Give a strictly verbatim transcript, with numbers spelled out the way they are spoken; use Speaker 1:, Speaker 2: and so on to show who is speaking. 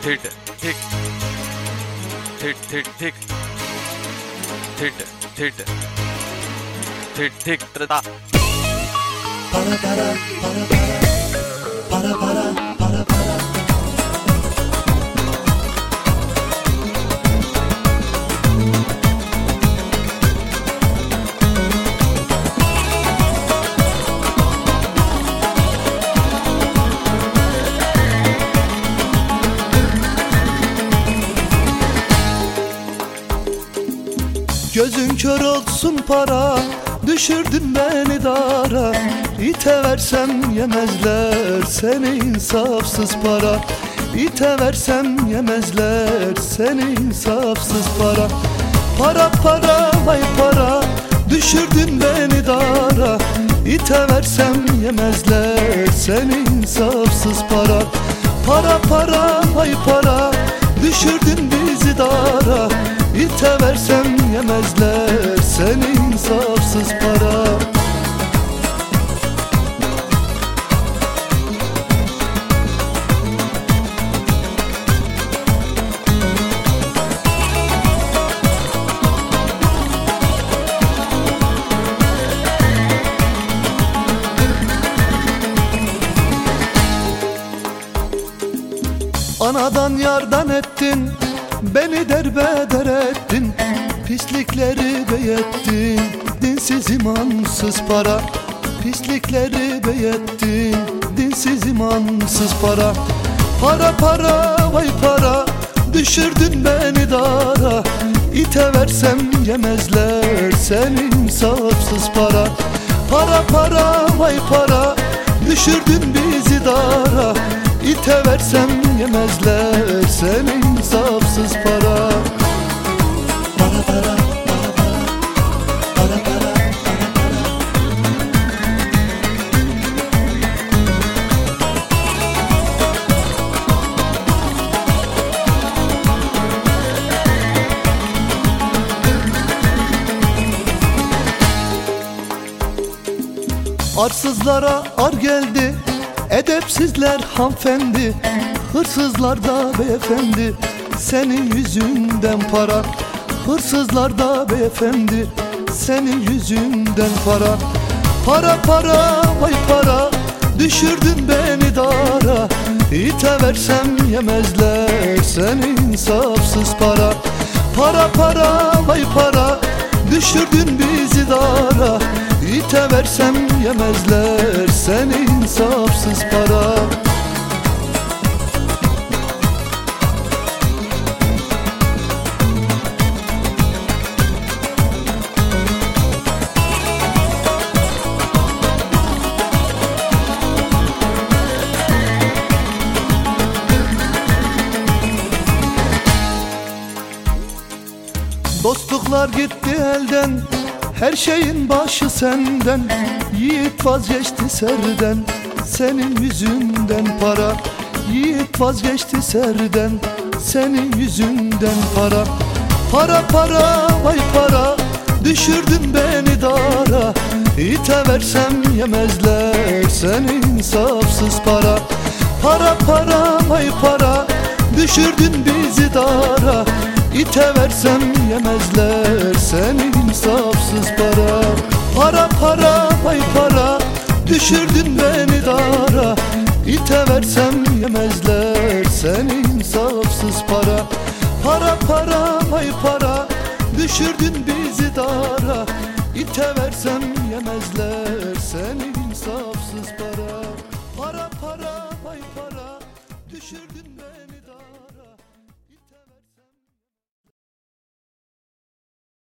Speaker 1: थिट थिक थिट थिट थिक थिट थिट थिट थिक त्रता
Speaker 2: para para para para para para para Gözün kör olsun para, düşürdün beni dara. İte versem yemezler seni insafsız para. İte versem yemezler seni insafsız para. Para para vay para, düşürdün beni dara. İte versem yemezler seni insafsız para. Para para vay para, düşürdün bizi dara. İte versem yemezler seni insafsız para. Anadan yardan ettin, beni derbeder ettin. Pislikleri beyettin, dinsiz imansız para. Pislikleri beyettin, dinsiz imansız para. Para para vay para, düşürdün beni dara. İte versem yemezler seni insafsız para. Para para vay para, düşürdün bizi dara. İte versem yemezler seni insafsız para. Para para para para para para Arsızlara ar geldi, edepsizler hanımefendi. Hırsızlar da beyefendi, senin yüzünden para. Hırsızlar da beyefendi, senin yüzünden para. Para para vay para, düşürdün beni dara. İte versem yemezler seni insafsız para. Para para vay para, düşürdün bizi dara. İte versem yemezler seni insafsız para. Dostluklar gitti elden, her şeyin başı senden. Yiğit vazgeçti serden, senin yüzünden para. Yiğit vazgeçti serden, senin yüzünden para. Para para vay para, düşürdün beni dara. İte versem yemezler seni insafsız para. Para para vay para, düşürdün bizi dara. İte versem yemezler seni insafsız para. Para para vay para, düşürdün beni dara. İte versem yemezler seni insafsız para. Para para vay para, düşürdün bizi dara. İte versem yemezler seni insafsız para. Para para vay para, düşürdün beni dara.